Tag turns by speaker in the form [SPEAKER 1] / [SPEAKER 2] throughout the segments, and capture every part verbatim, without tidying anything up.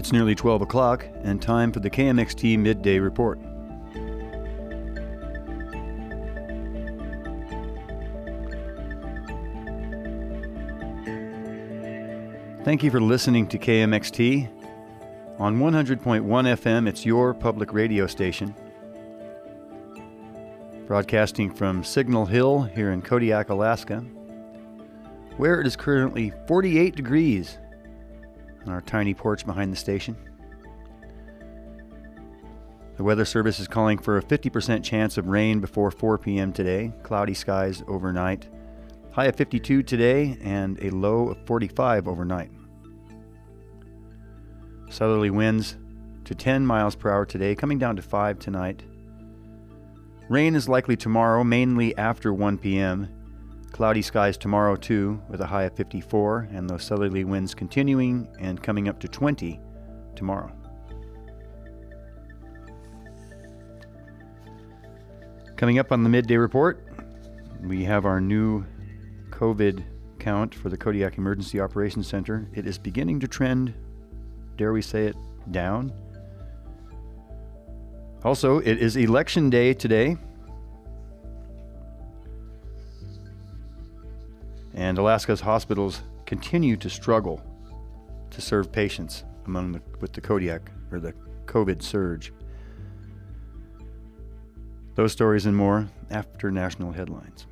[SPEAKER 1] It's nearly twelve o'clock and time for the K M X T Midday Report. Thank you for listening to K M X T. On one hundred point one F M, it's your public radio station. Broadcasting from Signal Hill here in Kodiak, Alaska, where it is currently forty-eight degrees on our tiny porch behind the station. The Weather Service is calling for a fifty percent chance of rain before four p.m. today. Cloudy skies overnight. High of fifty-two today and a low of forty-five overnight. Southerly winds to ten miles per hour today, coming down to five tonight. Rain is likely tomorrow, mainly after one p.m. Cloudy skies tomorrow too, with a high of fifty-four, and those southerly winds continuing and coming up to twenty tomorrow. Coming up on the Midday Report, we have our new COVID count for the Kodiak Emergency Operations Center. It is beginning to trend, dare we say it, down. Also, it is election day today. And Alaska's hospitals continue to struggle to serve patients among the, with the Kodiak or the COVID surge. Those stories and more after national headlines.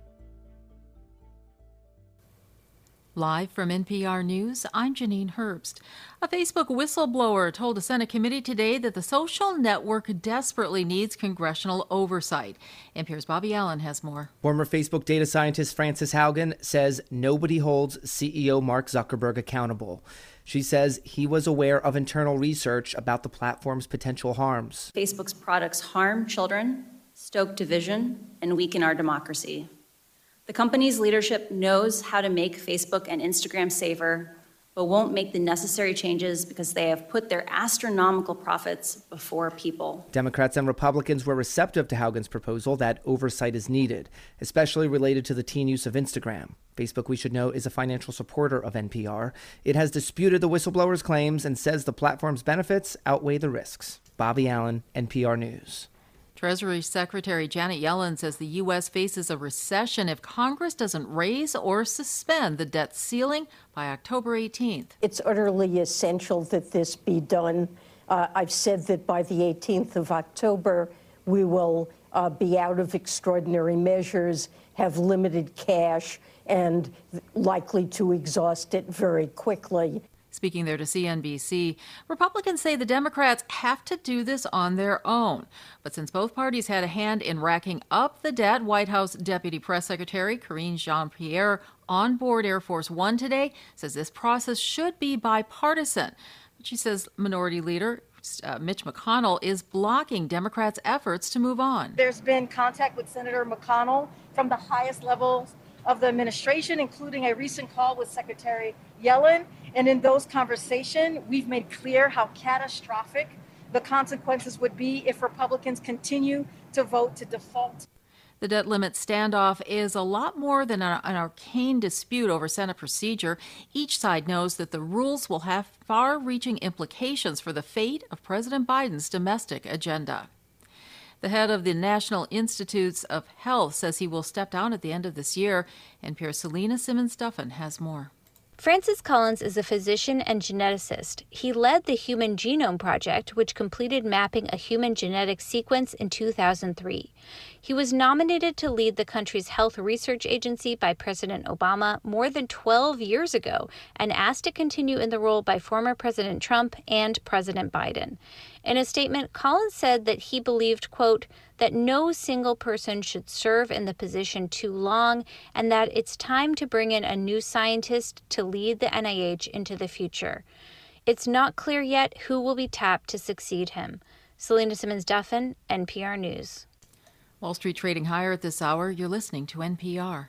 [SPEAKER 2] Live from N P R News, I'm Janine Herbst. A Facebook whistleblower told a Senate committee today that the social network desperately needs congressional oversight. N P R's Bobby Allen has more.
[SPEAKER 3] Former Facebook data scientist Frances Haugen says nobody holds C E O Mark Zuckerberg accountable. She says he was aware of internal research about the platform's potential harms.
[SPEAKER 4] Facebook's products harm children, stoke division, and weaken our democracy. The company's leadership knows how to make Facebook and Instagram safer, but won't make the necessary changes because they have put their astronomical profits before people.
[SPEAKER 3] Democrats and Republicans were receptive to Haugen's proposal that oversight is needed, especially related to the teen use of Instagram. Facebook, we should know, is a financial supporter of N P R. It has disputed the whistleblower's claims and says the platform's benefits outweigh the risks. Bobby Allen, N P R News.
[SPEAKER 2] Treasury Secretary Janet Yellen says the U S faces a recession if Congress doesn't raise or suspend the debt ceiling by October eighteenth.
[SPEAKER 5] It's utterly essential that this be done. Uh, I've said that by the eighteenth of October, we will uh, be out of extraordinary measures, have limited cash, and likely to exhaust it very quickly.
[SPEAKER 2] Speaking there to C N B C, Republicans say the Democrats have to do this on their own. But since both parties had a hand in racking up the debt, White House Deputy Press Secretary Karine Jean-Pierre on board Air Force One today says this process should be bipartisan. But she says Minority Leader uh, Mitch McConnell is blocking Democrats' efforts to move on.
[SPEAKER 6] There's been contact with Senator McConnell from the highest levels of the administration, including a recent call with Secretary Yellen. And in those conversations, we've made clear how catastrophic the consequences would be if Republicans continue to vote to default.
[SPEAKER 2] The debt limit standoff is a lot more than an arcane dispute over Senate procedure. Each side knows that the rules will have far-reaching implications for the fate of President Biden's domestic agenda. The head of the National Institutes of Health says he will step down at the end of this year. N P R's Selena Simmons-Duffin has more.
[SPEAKER 7] Francis Collins is a physician and geneticist. He led the Human Genome Project, which completed mapping a human genetic sequence in two thousand three. He was nominated to lead the country's health research agency by President Obama more than twelve years ago and asked to continue in the role by former President Trump and President Biden. In a statement, Collins said that he believed, quote, that no single person should serve in the position too long and that it's time to bring in a new scientist to lead the N I H into the future. It's not clear yet who will be tapped to succeed him. Selena Simmons-Duffin, N P R News.
[SPEAKER 2] Wall Street trading higher at this hour. You're listening to N P R.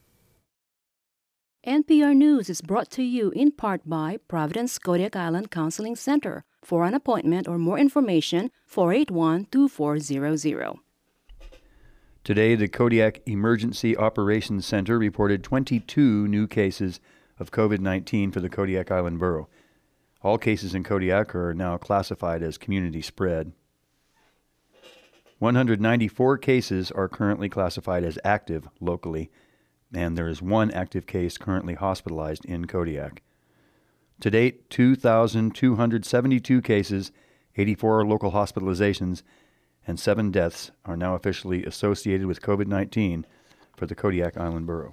[SPEAKER 8] N P R News is brought to you in part by Providence Kodiak Island Counseling Center. For an appointment or more information, four eight one, two four zero zero.
[SPEAKER 1] Today, the Kodiak Emergency Operations Center reported twenty-two new cases of COVID nineteen for the Kodiak Island Borough. All cases in Kodiak are now classified as community spread. one hundred ninety-four cases are currently classified as active locally, and there is one active case currently hospitalized in Kodiak. To date, two thousand two hundred seventy-two cases, eighty-four local hospitalizations, and seven deaths are now officially associated with COVID nineteen for the Kodiak Island Borough.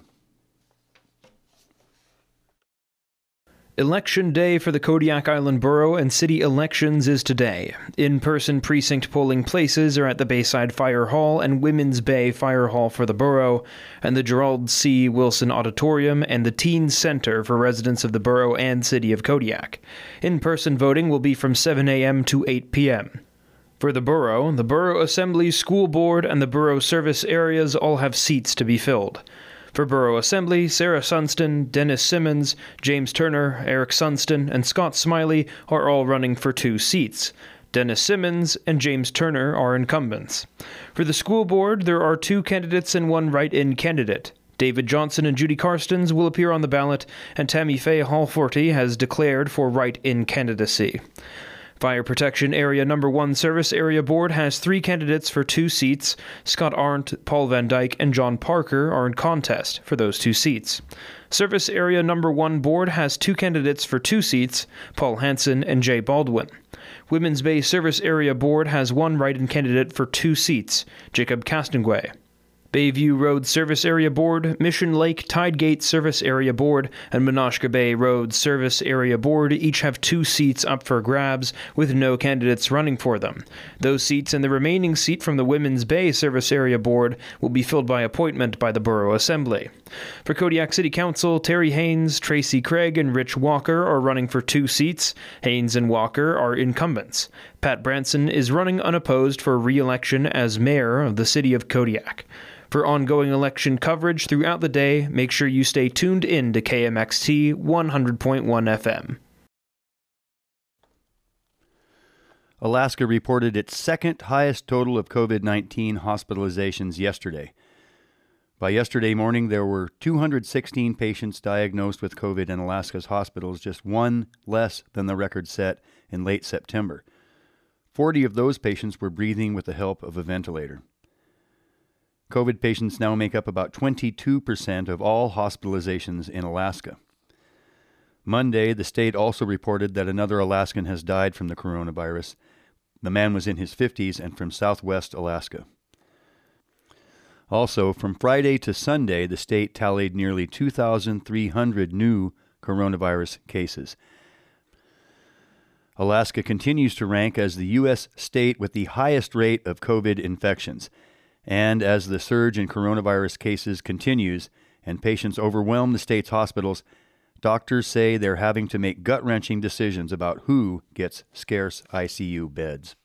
[SPEAKER 9] Election day for the Kodiak Island Borough and city elections is today. In-person precinct polling places are at the Bayside Fire Hall and Women's Bay Fire Hall for the borough, and the Gerald C. Wilson Auditorium and the Teen Center for residents of the borough and city of Kodiak. In-person voting will be from seven a.m. to eight p.m. For the borough, the Borough Assembly, School Board, and the borough service areas all have seats to be filled. For Borough Assembly, Sarah Sunston, Dennis Simmons, James Turner, Eric Sunston, and Scott Smiley are all running for two seats. Dennis Simmons and James Turner are incumbents. For the school board, there are two candidates and one write-in candidate. David Johnson and Judy Karstens will appear on the ballot, and Tammy Faye Hallforty has declared for write-in candidacy. Fire Protection Area Number one Service Area Board has three candidates for two seats. Scott Arndt, Paul Van Dyke, and John Parker are in contest for those two seats. Service Area Number one Board has two candidates for two seats, Paul Hansen and Jay Baldwin. Women's Bay Service Area Board has one write-in candidate for two seats, Jacob Castonguay. Bayview Road Service Area Board, Mission Lake Tidegate Service Area Board, and Menasha Bay Road Service Area Board each have two seats up for grabs, with no candidates running for them. Those seats and the remaining seat from the Women's Bay Service Area Board will be filled by appointment by the Borough Assembly. For Kodiak City Council, Terry Haynes, Tracy Craig, and Rich Walker are running for two seats. Haynes and Walker are incumbents. Pat Branson is running unopposed for re-election as mayor of the city of Kodiak. For ongoing election coverage throughout the day, make sure you stay tuned in to K M X T one hundred point one F M.
[SPEAKER 1] Alaska reported its second highest total of COVID nineteen hospitalizations yesterday. By yesterday morning, there were two hundred sixteen patients diagnosed with COVID in Alaska's hospitals, just one less than the record set in late September. forty of those patients were breathing with the help of a ventilator. COVID patients now make up about twenty-two percent of all hospitalizations in Alaska. Monday, the state also reported that another Alaskan has died from the coronavirus. The man was in his fifties and from southwest Alaska. Also, from Friday to Sunday, the state tallied nearly two thousand three hundred new coronavirus cases. Alaska continues to rank as the U S state with the highest rate of COVID infections. And as the surge in coronavirus cases continues and patients overwhelm the state's hospitals, doctors say they're having to make gut-wrenching decisions about who gets scarce I C U beds.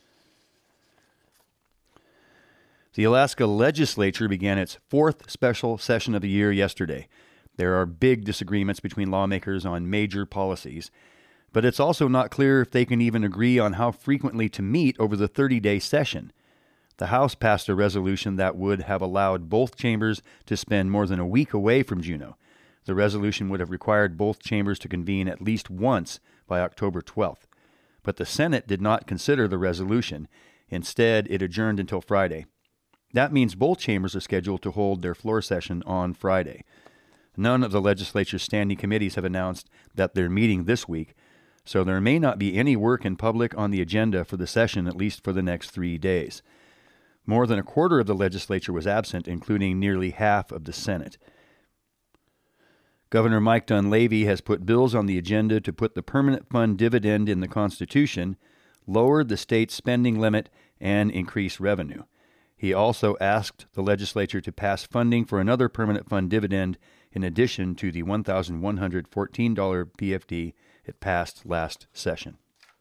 [SPEAKER 1] The Alaska legislature began its fourth special session of the year yesterday. There are big disagreements between lawmakers on major policies, but it's also not clear if they can even agree on how frequently to meet over the thirty-day session. The House passed a resolution that would have allowed both chambers to spend more than a week away from Juneau. The resolution would have required both chambers to convene at least once by October twelfth. But the Senate did not consider the resolution. Instead, it adjourned until Friday. That means both chambers are scheduled to hold their floor session on Friday. None of the legislature's standing committees have announced that they're meeting this week, so there may not be any work in public on the agenda for the session, at least for the next three days. More than a quarter of the legislature was absent, including nearly half of the Senate. Governor Mike Dunleavy has put bills on the agenda to put the permanent fund dividend in the Constitution, lower the state's spending limit, and increase revenue. He also asked the legislature to pass funding for another permanent fund dividend in addition to the one thousand one hundred fourteen dollars P F D it passed last session.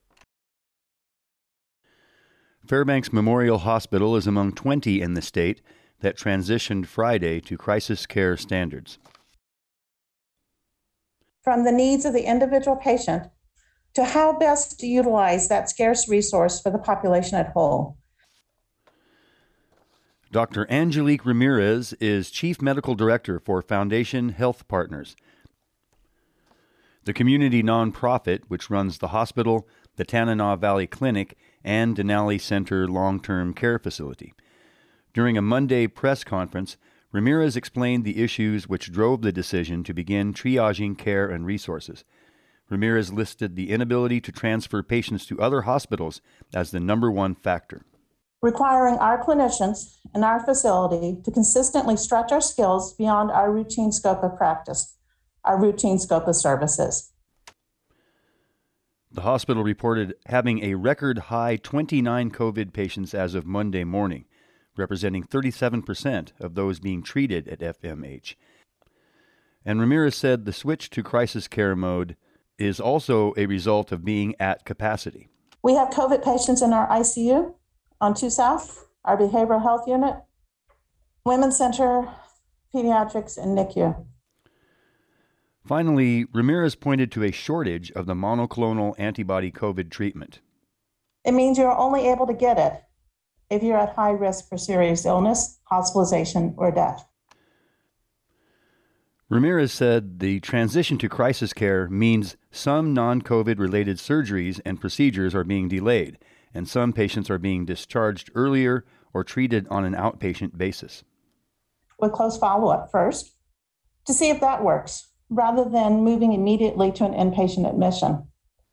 [SPEAKER 1] Fairbanks Memorial Hospital is among twenty in the state that transitioned Friday to crisis care standards.
[SPEAKER 10] From the needs of the individual patient to how best to utilize that scarce resource for the population at whole.
[SPEAKER 1] Doctor Angelique Ramirez is Chief Medical Director for Foundation Health Partners. The the community nonprofit which runs the hospital, the Tanana Valley Clinic, and Denali Center long-term care facility. During a Monday press conference, Ramirez explained the issues which drove the decision to begin triaging care and resources. Ramirez listed the inability to transfer patients to other hospitals as the number one factor.
[SPEAKER 10] Requiring our clinicians in our facility to consistently stretch our skills beyond our routine scope of practice, our routine scope of services.
[SPEAKER 1] The hospital reported having a record high twenty-nine COVID patients as of Monday morning, representing thirty-seven percent of those being treated at F M H. And Ramirez said the switch to crisis care mode is also a result of being at capacity.
[SPEAKER 10] We have COVID patients in our I C U on two South, our behavioral health unit, Women's Center, Pediatrics, and N I C U.
[SPEAKER 1] Finally, Ramirez pointed to a shortage of the monoclonal antibody COVID treatment.
[SPEAKER 10] It means you're only able to get it if you're at high risk for serious illness, hospitalization, or death.
[SPEAKER 1] Ramirez said the transition to crisis care means some non-COVID related surgeries and procedures are being delayed, and some patients are being discharged earlier or treated on an outpatient basis.
[SPEAKER 10] With close follow-up first, to see if that works, rather than moving immediately to an inpatient admission.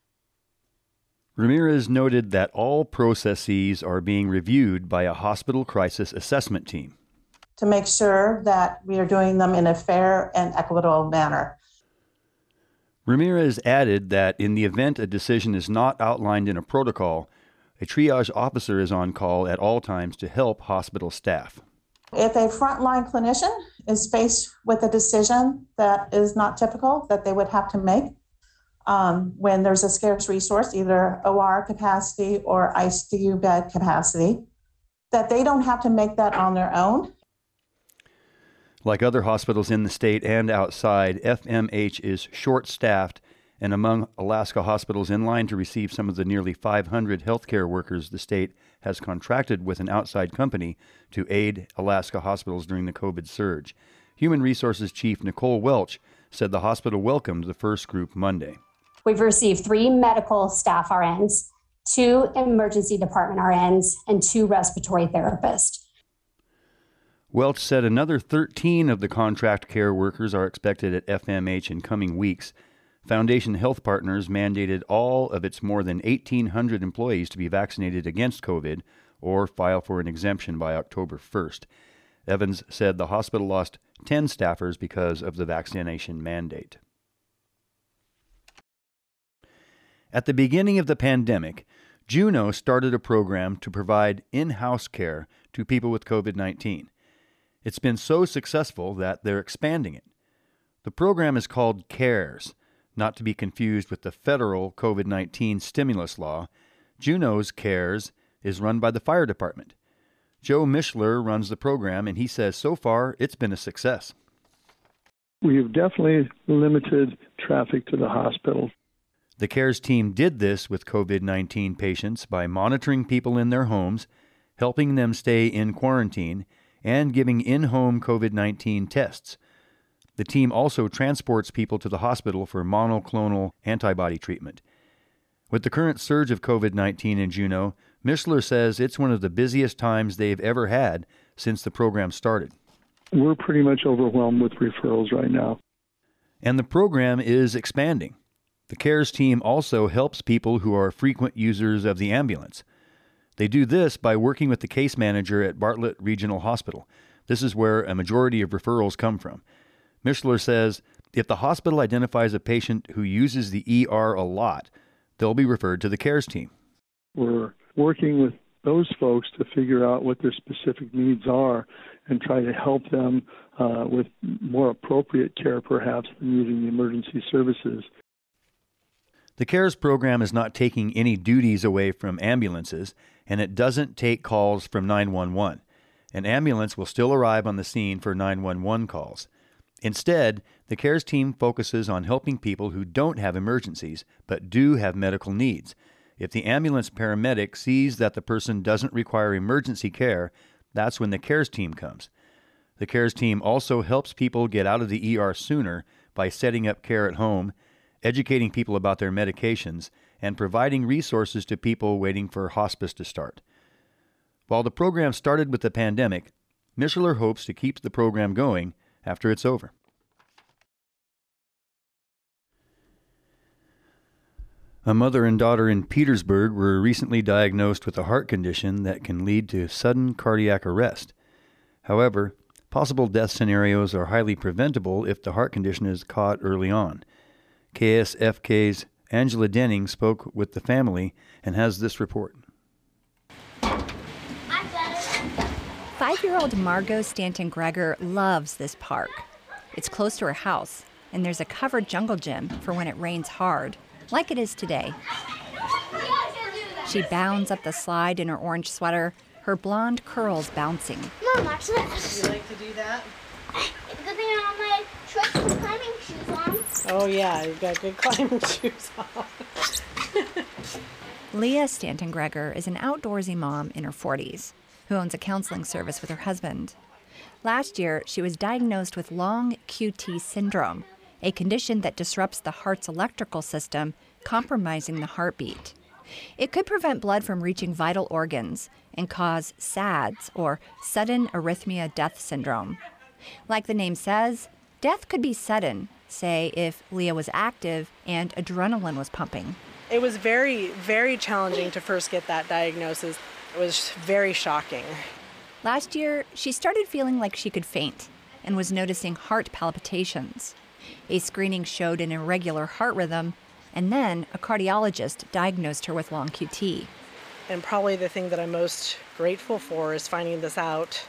[SPEAKER 1] Ramirez noted that all processes are being reviewed by a hospital crisis assessment team
[SPEAKER 10] to make sure that we are doing them in a fair and equitable manner.
[SPEAKER 1] Ramirez added that in the event a decision is not outlined in a protocol, a triage officer is on call at all times to help hospital staff.
[SPEAKER 10] If a frontline clinician is faced with a decision that is not typical that they would have to make, um, when there's a scarce resource, either O R capacity or I C U bed capacity, that they don't have to make that on their own.
[SPEAKER 1] Like other hospitals in the state and outside, F M H is short-staffed and among Alaska hospitals in line to receive some of the nearly five hundred healthcare workers the state has contracted with an outside company to aid Alaska hospitals during the COVID surge. Human Resources Chief Nicole Welch said the hospital welcomed the first group Monday.
[SPEAKER 11] We've received three medical staff R Ns, two emergency department R Ns, and two respiratory therapists.
[SPEAKER 1] Welch said another thirteen of the contract care workers are expected at F M H in coming weeks. Foundation Health Partners mandated all of its more than eighteen hundred employees to be vaccinated against COVID or file for an exemption by October first. Evans said the hospital lost ten staffers because of the vaccination mandate. At the beginning of the pandemic, Juneau started a program to provide in-house care to people with COVID nineteen. It's been so successful that they're expanding it. The program is called CARES, not to be confused with the federal COVID nineteen stimulus law. Juneau's CARES is run by the fire department. Joe Mishler runs the program, and he says so far it's been a success.
[SPEAKER 12] We have definitely limited traffic to the hospital.
[SPEAKER 1] The CARES team did this with COVID nineteen patients by monitoring people in their homes, helping them stay in quarantine, and giving in-home COVID nineteen tests. The team also transports people to the hospital for monoclonal antibody treatment. With the current surge of COVID nineteen in Juneau, Mishler says it's one of the busiest times they've ever had since the program started.
[SPEAKER 12] We're pretty much overwhelmed with referrals right now.
[SPEAKER 1] And the program is expanding. The CARES team also helps people who are frequent users of the ambulance. They do this by working with the case manager at Bartlett Regional Hospital. This is where a majority of referrals come from. Mishler says if the hospital identifies a patient who uses the E R a lot, they'll be referred to the CARES team.
[SPEAKER 12] We're working with those folks to figure out what their specific needs are and try to help them uh, with more appropriate care, perhaps, than using the emergency services.
[SPEAKER 1] The CARES program is not taking any duties away from ambulances, and it doesn't take calls from nine one one. An ambulance will still arrive on the scene for nine one one calls. Instead, the CARES team focuses on helping people who don't have emergencies but do have medical needs. If the ambulance paramedic sees that the person doesn't require emergency care, that's when the CARES team comes. The CARES team also helps people get out of the E R sooner by setting up care at home, educating people about their medications, and providing resources to people waiting for hospice to start. While the program started with the pandemic, Mishler hopes to keep the program going after it's over. A mother and daughter in Petersburg were recently diagnosed with a heart condition that can lead to sudden cardiac arrest. However, possible death scenarios are highly preventable if the heart condition is caught early on. K S F K's Angela Denning spoke with the family and has this report.
[SPEAKER 13] Five-year-old Margot Stanton-Gregor loves this park. It's close to her house, and there's a covered jungle gym for when it rains hard, like it is today. She bounds up the slide in her orange sweater, her blonde curls bouncing.
[SPEAKER 14] Mom, watch this. You like to do that? It's good thing I have my shorts and climbing shoes on.
[SPEAKER 15] Oh yeah, you've got good climbing shoes on.
[SPEAKER 13] Leah Stanton-Gregor is an outdoorsy mom in her forties who owns a counseling service with her husband. Last year, she was diagnosed with long Q T syndrome, a condition that disrupts the heart's electrical system, compromising the heartbeat. It could prevent blood from reaching vital organs and cause S A D S, or sudden arrhythmia death syndrome. Like the name says, death could be sudden, say if Leah was active and adrenaline was pumping.
[SPEAKER 15] It was very, very challenging to first get that diagnosis. It was very shocking.
[SPEAKER 13] Last year, she started feeling like she could faint and was noticing heart palpitations. A screening showed an irregular heart rhythm, and then a cardiologist diagnosed her with long Q T.
[SPEAKER 15] And probably the thing that I'm most grateful for is finding this out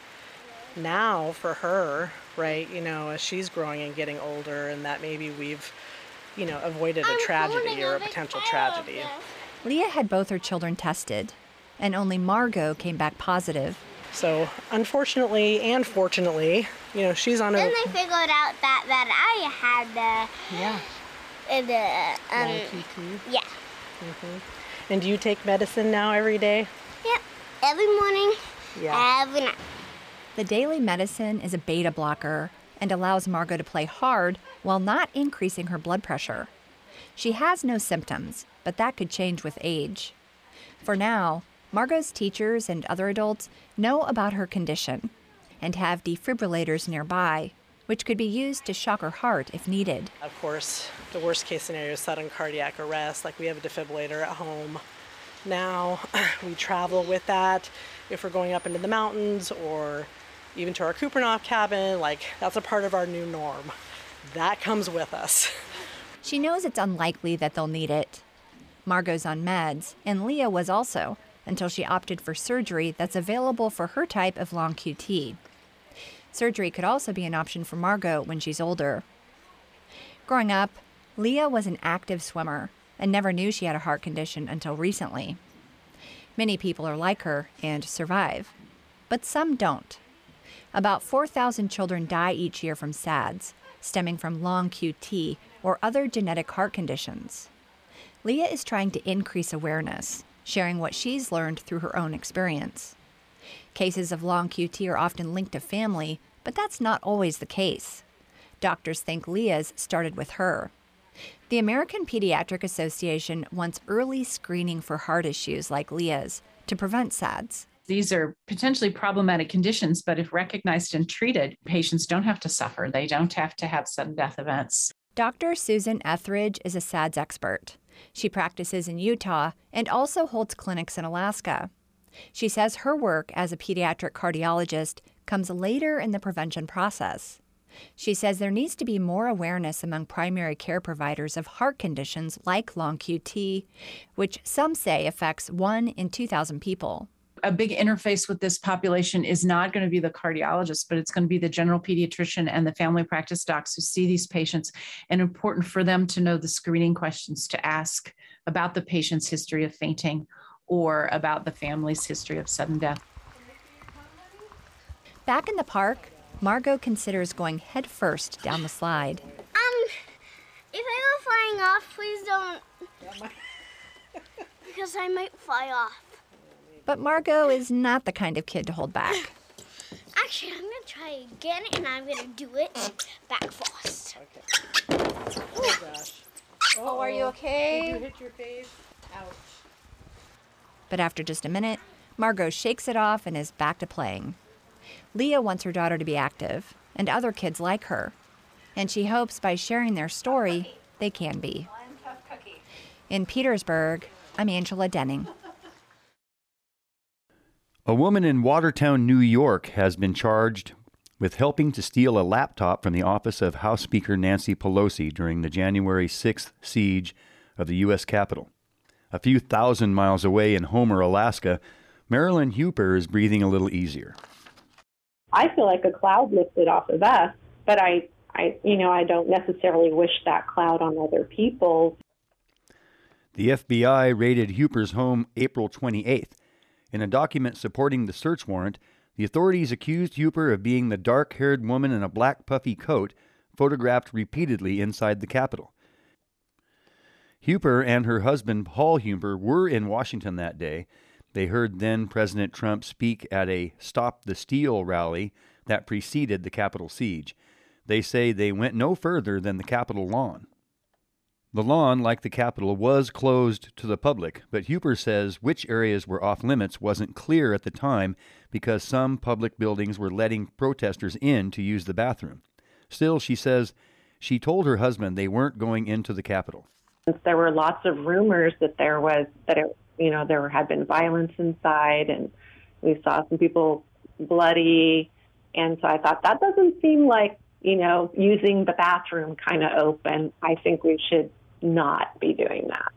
[SPEAKER 15] now for her, right? You know, as she's growing and getting older, and that maybe we've, you know, avoided a tragedy or a potential tragedy.
[SPEAKER 13] Leah had both her children tested, and only Margot came back positive.
[SPEAKER 15] So unfortunately and fortunately, you know, she's on a...
[SPEAKER 14] Then they figured out that, that I had the...
[SPEAKER 15] Yeah.
[SPEAKER 14] Uh, the, um,
[SPEAKER 15] long Q T.
[SPEAKER 14] Yeah.
[SPEAKER 15] Mm-hmm. And do you take medicine now every day?
[SPEAKER 14] Yep. Every morning,
[SPEAKER 15] yeah.
[SPEAKER 14] every night.
[SPEAKER 13] The daily medicine is a beta blocker and allows Margot to play hard while not increasing her blood pressure. She has no symptoms, but that could change with age. For now, Margot's teachers and other adults know about her condition and have defibrillators nearby, which could be used to shock her heart if needed.
[SPEAKER 15] Of course, the worst case scenario is sudden cardiac arrest, like we have a defibrillator at home. Now, we travel with that if we're going up into the mountains or even to our Kupernoff cabin, like that's a part of our new norm. That comes with us.
[SPEAKER 13] She knows it's unlikely that they'll need it. Margot's on meds, and Leah was also, until she opted for surgery that's available for her type of long Q T. Surgery could also be an option for Margot when she's older. Growing up, Leah was an active swimmer and never knew she had a heart condition until recently. Many people are like her and survive, but some don't. About four thousand children die each year from S A D S, stemming from long Q T or other genetic heart conditions. Leah is trying to increase awareness, sharing what she's learned through her own experience. Cases of long Q T are often linked to family, but that's not always the case. Doctors think Leah's started with her. The American Pediatric Association wants early screening for heart issues like Leah's to prevent S A D S.
[SPEAKER 16] These are potentially problematic conditions, but if recognized and treated, patients don't have to suffer. They don't have to have sudden death events.
[SPEAKER 13] Doctor Susan Etheridge is a S A D S expert. She practices in Utah and also holds clinics in Alaska. She says her work as a pediatric cardiologist comes later in the prevention process. She says there needs to be more awareness among primary care providers of heart conditions like long Q T, which some say affects one in two thousand people.
[SPEAKER 16] A big interface with this population is not going to be the cardiologist, but it's going to be the general pediatrician and the family practice docs who see these patients, and important for them to know the screening questions to ask about the patient's history of fainting or about the family's history of sudden death.
[SPEAKER 13] Back in the park, Margot considers going headfirst down the slide.
[SPEAKER 14] Um, if I go flying off, please don't, because I might fly off.
[SPEAKER 13] But Margot is not the kind of kid to hold back.
[SPEAKER 14] Actually, I'm going to try again, and I'm going to do it back fast.
[SPEAKER 15] Okay. Oh, gosh. Oh,
[SPEAKER 13] Oh, are you okay?
[SPEAKER 15] Did you hit your face? Ouch.
[SPEAKER 13] But after just a minute, Margot shakes it off and is back to playing. Leah wants her daughter to be active, and other kids like her. And she hopes by sharing their story, they can be. In Petersburg, I'm Angela Denning.
[SPEAKER 1] A woman in Watertown, New York, has been charged with helping to steal a laptop from the office of House Speaker Nancy Pelosi during the January sixth siege of the U S Capitol. A few thousand miles away in Homer, Alaska, Marilyn Huper is breathing a little easier.
[SPEAKER 17] I feel like a cloud lifted off of us, but I, I, you know, I don't necessarily wish that cloud on other people.
[SPEAKER 1] The F B I raided Huper's home April twenty-eighth. In a document supporting the search warrant, the authorities accused Huper of being the dark-haired woman in a black puffy coat photographed repeatedly inside the Capitol. Huper and her husband, Paul Huper, were in Washington that day. They heard then-President Trump speak at a Stop the Steal rally that preceded the Capitol siege. They say they went no further than the Capitol lawn. The lawn, like the Capitol, was closed to the public, but Huper says which areas were off-limits wasn't clear at the time because some public buildings were letting protesters in to use the bathroom. Still, she says she told her husband they weren't going into the Capitol.
[SPEAKER 17] There were lots of rumors that there was, that it, you know, there had been violence inside, and we saw some people bloody, and so I thought that doesn't seem like, you know, using the bathroom kind of open. I think we should not be doing that.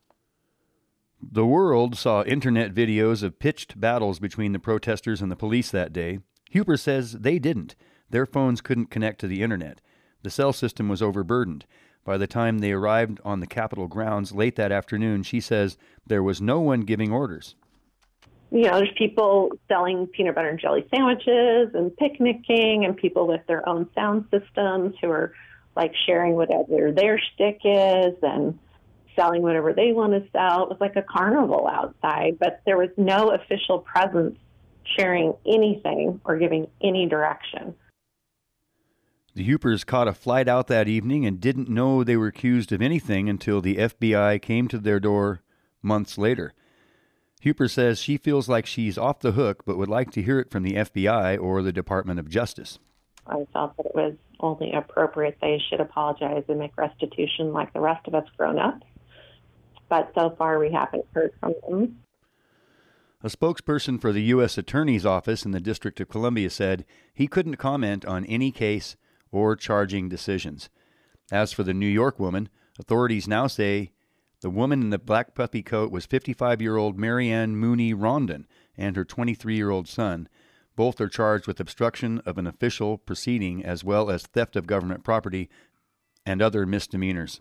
[SPEAKER 1] The world saw internet videos of pitched battles between the protesters and the police that day. Huper says they didn't. Their phones couldn't connect to the internet. The cell system was overburdened. By the time they arrived on the Capitol grounds late that afternoon, she says there was no one giving orders.
[SPEAKER 17] You know, there's people selling peanut butter and jelly sandwiches and picnicking, and people with their own sound systems who are like sharing whatever their stick is and selling whatever they want to sell. It was like a carnival outside, but there was no official presence sharing anything or giving any direction.
[SPEAKER 1] The Hupers caught a flight out that evening and didn't know they were accused of anything until the F B I came to their door months later. Huper says she feels like she's off the hook, but would like to hear it from the F B I or the Department of Justice.
[SPEAKER 17] I felt that it was only appropriate they should apologize and make restitution like the rest of us grown-ups. But so far we haven't heard from them.
[SPEAKER 1] A spokesperson for the U S Attorney's Office in the District of Columbia said he couldn't comment on any case or charging decisions. As for the New York woman, authorities now say the woman in the black puffy coat was fifty-five-year-old Marianne Mooney Rondon and her twenty-three-year-old son. Both are charged with obstruction of an official proceeding as well as theft of government property and other misdemeanors.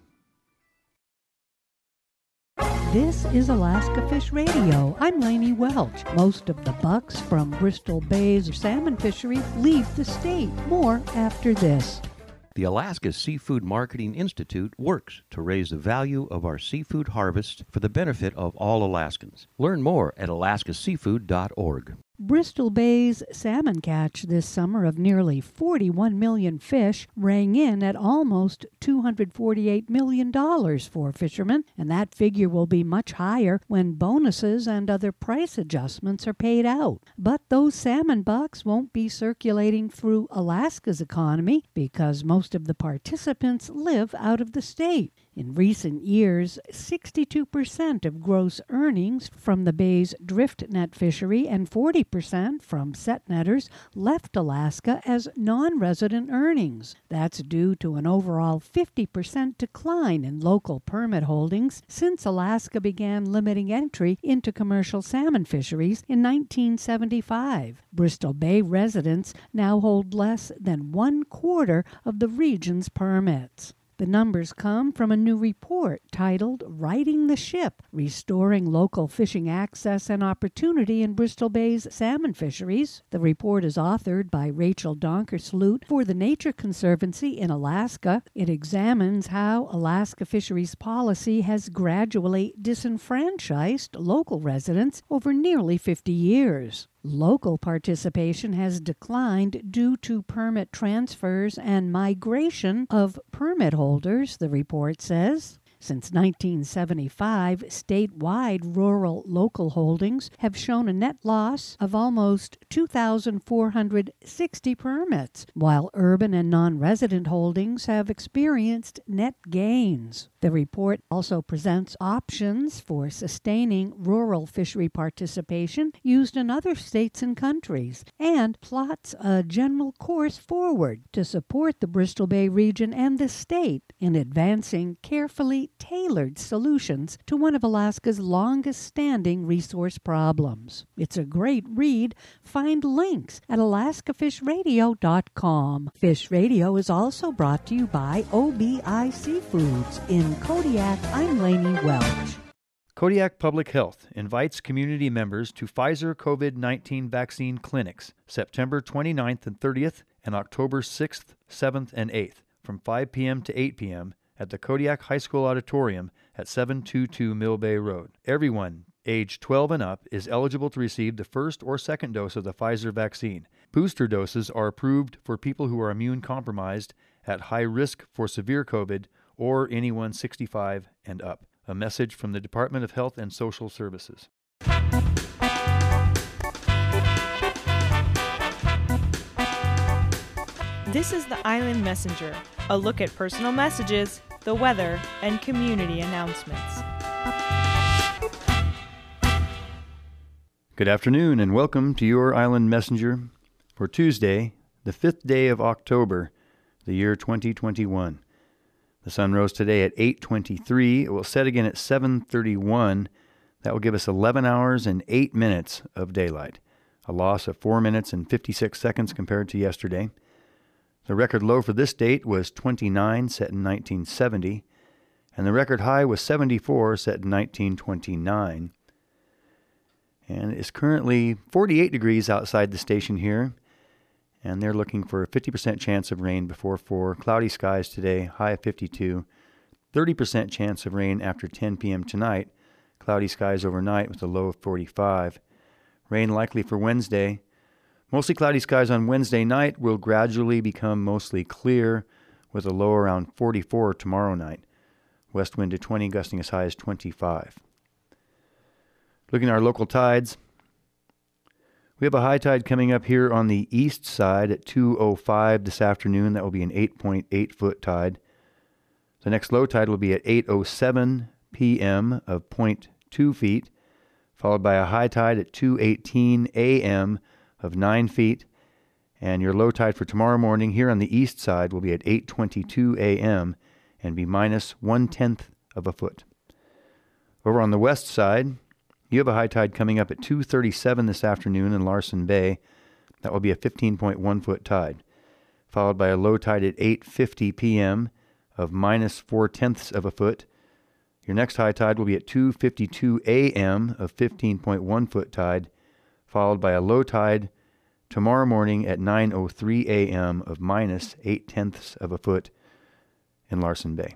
[SPEAKER 18] This is Alaska Fish Radio. I'm Lainey Welch. Most of the bucks from Bristol Bay's salmon fishery leave the state. More after this.
[SPEAKER 19] The Alaska Seafood Marketing Institute works to raise the value of our seafood harvest for the benefit of all Alaskans. Learn more at alaska seafood dot org.
[SPEAKER 18] Bristol Bay's salmon catch this summer of nearly forty-one million fish rang in at almost two hundred forty-eight million dollars for fishermen, and that figure will be much higher when bonuses and other price adjustments are paid out. But those salmon bucks won't be circulating through Alaska's economy because most of the participants live out of the state. In recent years, sixty-two percent of gross earnings from the Bay's drift net fishery and forty percent from set netters left Alaska as non-resident earnings. That's due to an overall fifty percent decline in local permit holdings since Alaska began limiting entry into commercial salmon fisheries in nineteen seventy-five. Bristol Bay residents now hold less than one quarter of the region's permits. The numbers come from a new report titled Righting the Ship, Restoring Local Fishing Access and Opportunity in Bristol Bay's Salmon Fisheries. The report is authored by Rachel Donkersloot for the Nature Conservancy in Alaska. It examines how Alaska fisheries policy has gradually disenfranchised local residents over nearly fifty years. Local participation has declined due to permit transfers and migration of permit holders, the report says. Since nineteen seventy-five, statewide rural local holdings have shown a net loss of almost two thousand four hundred sixty permits, while urban and non-resident holdings have experienced net gains. The report also presents options for sustaining rural fishery participation used in other states and countries, and plots a general course forward to support the Bristol Bay region and the state in advancing carefully tailored solutions to one of Alaska's longest-standing resource problems. It's a great read. Find links at alaska fish radio dot com. Fish Radio is also brought to you by O B I Seafoods. In Kodiak, I'm Lainey Welch.
[SPEAKER 1] Kodiak Public Health invites community members to Pfizer COVID nineteen vaccine clinics September twenty-ninth and thirtieth and October sixth, seventh, and eighth from five p.m. to eight p.m. at the Kodiak High School Auditorium at seven twenty-two Mill Bay Road. Everyone age twelve and up is eligible to receive the first or second dose of the Pfizer vaccine. Booster doses are approved for people who are immune compromised, at high risk for severe COVID, or anyone sixty-five and up. A message from the Department of Health and Social Services.
[SPEAKER 20] This is the Island Messenger, a look at personal messages, the weather, and community announcements.
[SPEAKER 1] Good afternoon and welcome to your Island Messenger for Tuesday, the fifth day of October, the year twenty twenty-one. The sun rose today at eight twenty-three. It will set again at seven thirty-one. That will give us eleven hours and eight minutes of daylight, a loss of four minutes and fifty-six seconds compared to yesterday. The record low for this date was twenty-nine, set in nineteen seventy, and the record high was seventy-four, set in nineteen twenty-nine. And it's currently forty-eight degrees outside the station here, and they're looking for a fifty percent chance of rain before four. Cloudy skies today, high of fifty-two. thirty percent chance of rain after ten p.m. tonight. Cloudy skies overnight with a low of forty-five. Rain likely for Wednesday. Mostly cloudy skies on Wednesday night will gradually become mostly clear with a low around forty-four tomorrow night. West wind to twenty, gusting as high as twenty-five. Looking at our local tides, we have a high tide coming up here on the east side at two oh five this afternoon. That will be an eight point eight foot tide. The next low tide will be at eight oh seven p.m. of zero point two feet, followed by a high tide at two eighteen a.m. of nine feet. And your low tide for tomorrow morning here on the east side will be at eight twenty-two a.m. and be minus one-tenth of a foot. Over on the west side, you have a high tide coming up at two thirty-seven this afternoon in Larsen Bay. That will be a fifteen point one foot tide, followed by a low tide at eight fifty p.m. of minus four-tenths of a foot. Your next high tide will be at two fifty-two a.m. of fifteen point one foot tide, followed by a low tide tomorrow morning at nine oh three a.m. of minus eight-tenths of a foot in Larsen Bay.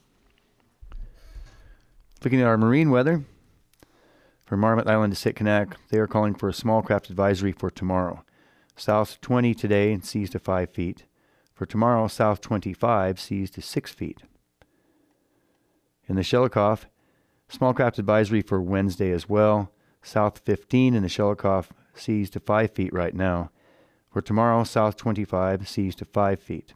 [SPEAKER 1] Looking at our marine weather, for Marmot Island to Sitkinak, they are calling for a small craft advisory for tomorrow. South twenty today and seas to five feet. For tomorrow, south twenty-five, seas to six feet. In the Shelikof, small craft advisory for Wednesday as well. South fifteen in the Shelikof, seas to five feet right now. For tomorrow, south twenty-five, seas to five feet.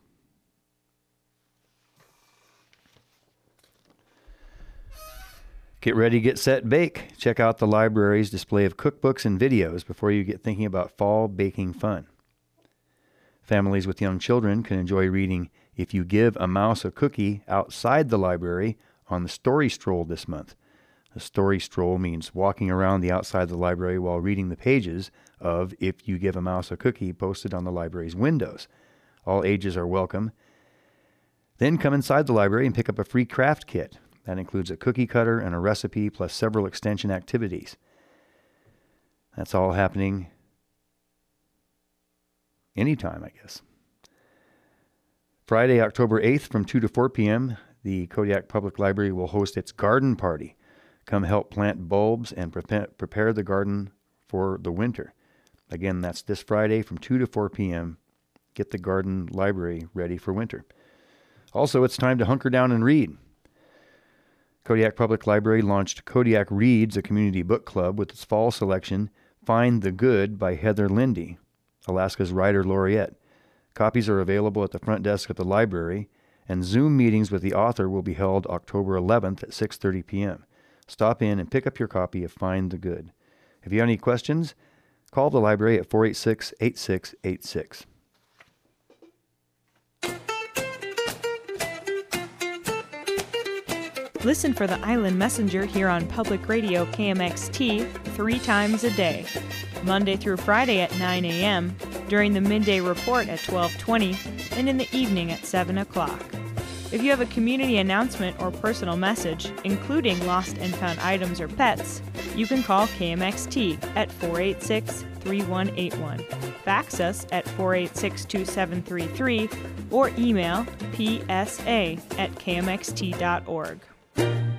[SPEAKER 1] Get ready, get set, bake. Check out the library's display of cookbooks and videos before you get thinking about fall baking fun. Families with young children can enjoy reading If You Give a Mouse a Cookie outside the library on the Story Stroll this month. The Story Stroll means walking around the outside of the library while reading the pages of If You Give a Mouse a Cookie posted on the library's windows. All ages are welcome. Then come inside the library and pick up a free craft kit. That includes a cookie cutter and a recipe, plus several extension activities. That's all happening anytime, I guess. Friday, October eighth from two to four p.m., the Kodiak Public Library will host its garden party. Come help plant bulbs and pre- prepare the garden for the winter. Again, that's this Friday from two to four p.m. Get the garden library ready for winter. Also, it's time to hunker down and read. Kodiak Public Library launched Kodiak Reads, a community book club, with its fall selection, Find the Good by Heather Lindy, Alaska's writer laureate. Copies are available at the front desk at the library, and Zoom meetings with the author will be held October eleventh at six thirty p.m. Stop in and pick up your copy of Find the Good. If you have any questions, call the library at four eight six, eight six eight six.
[SPEAKER 20] Listen for the Island Messenger here on Public Radio K M X T three times a day, Monday through Friday at nine a.m., during the midday report at twelve twenty, and in the evening at seven o'clock. If you have a community announcement or personal message, including lost and found items or pets, you can call K M X T at four eight six, three one eight one, fax us at four eight six, two seven three three, or email p s a at k m x t dot org.